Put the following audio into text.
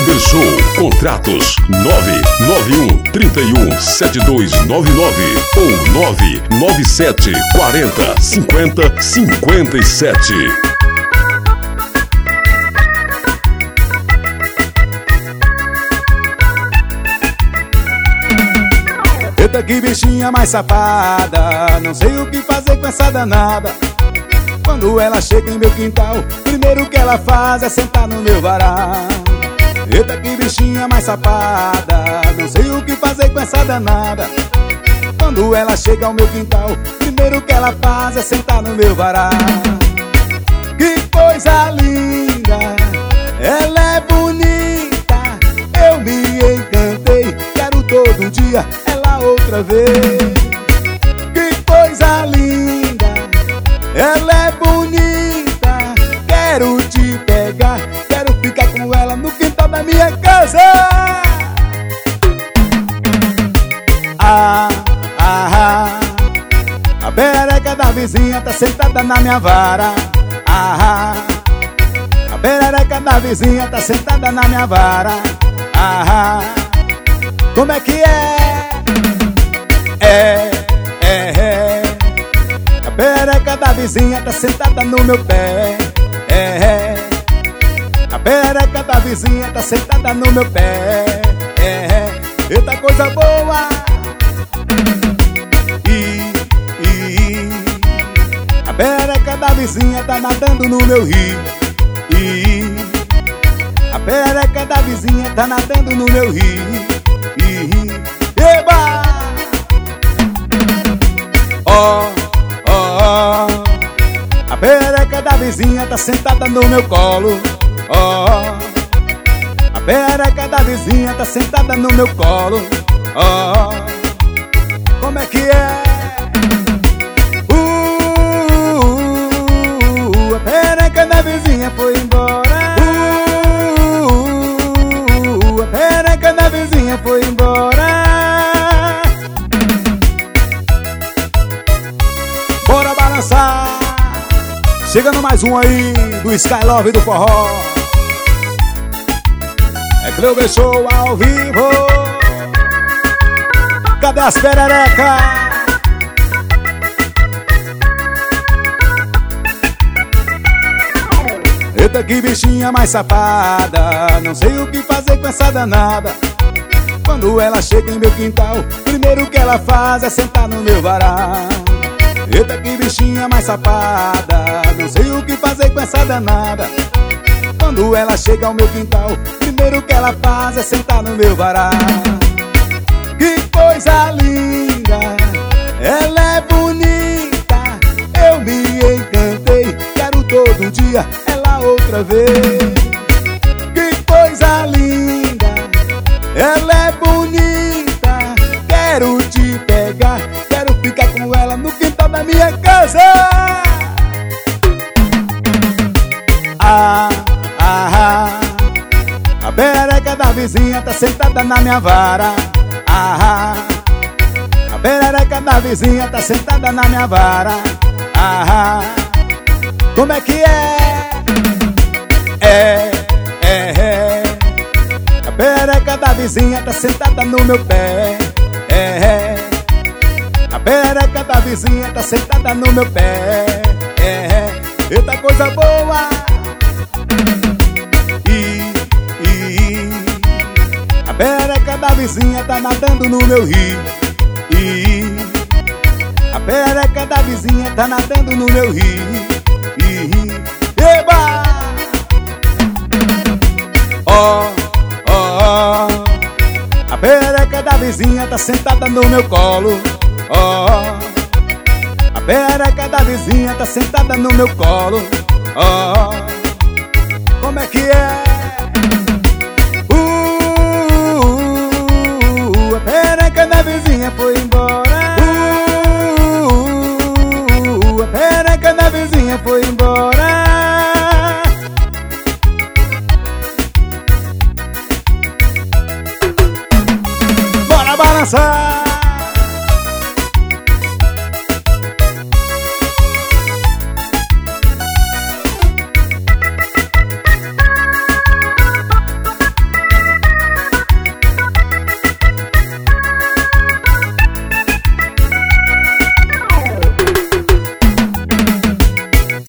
Clube Show. Contratos 991 31 7299 ou 997 40 50 57. Eita, que bichinha mais safada, não sei o que fazer com essa danada. Quando ela chega em meu quintal, primeiro que ela faz é sentar no meu varal. Eita, que bichinha mais safada, não sei o que fazer com essa danada. Quando ela chega ao meu quintal, primeiro que ela faz é sentar no meu varal. Que coisa linda, ela é bonita, eu me encantei, quero todo dia ela outra vez. Que coisa linda, ela é bonita, quero te pegar, quero ficar com ela no quintal da minha casa. A perereca da vizinha tá sentada na minha vara. A perereca da vizinha tá sentada na minha vara. Como é que é? A perereca da vizinha tá sentada no meu pé. A perereca da vizinha tá sentada no meu pé. Eita, coisa boa. A perereca da vizinha tá nadando no meu rio. A perereca da vizinha tá nadando no meu rio. Eba! A perereca da vizinha tá sentada no meu colo. A perereca da vizinha tá sentada no meu colo. Como é que é? A perereca da vizinha foi embora. A perereca da vizinha foi embora. Bora balançar. Chegando mais um aí do Sky Love do forró. É Clube Show ao vivo. Cadê as pererecas? Eita, que bichinha mais safada, não sei o que fazer com essa danada. Quando ela chega em meu quintal, primeiro que ela faz é sentar no meu varal. Eita, que bichinha mais safada, não sei o que fazer com essa danada. Quando ela chega ao meu quintal, primeiro que ela faz é sentar no meu varal. Que coisa linda, ela é bonita, eu me encantei, quero todo dia ela outra vez. Que coisa linda, ela é bonita, quero te pegar, quero ficar com ela no quintal da minha casa. A perereca da vizinha tá sentada na minha vara. A perereca da vizinha tá sentada na minha vara. Como é que é? A perereca da vizinha tá sentada no meu pé. A perereca da vizinha tá sentada no meu pé. Eita, coisa boa. A perereca da vizinha tá nadando no meu rio. A perereca da vizinha tá nadando no meu rio. Eba! A perereca da vizinha tá sentada no meu colo. A perereca da vizinha tá sentada no meu colo. Como é que é? A perereca da vizinha foi embora. A perereca da vizinha foi embora. Bora balançar.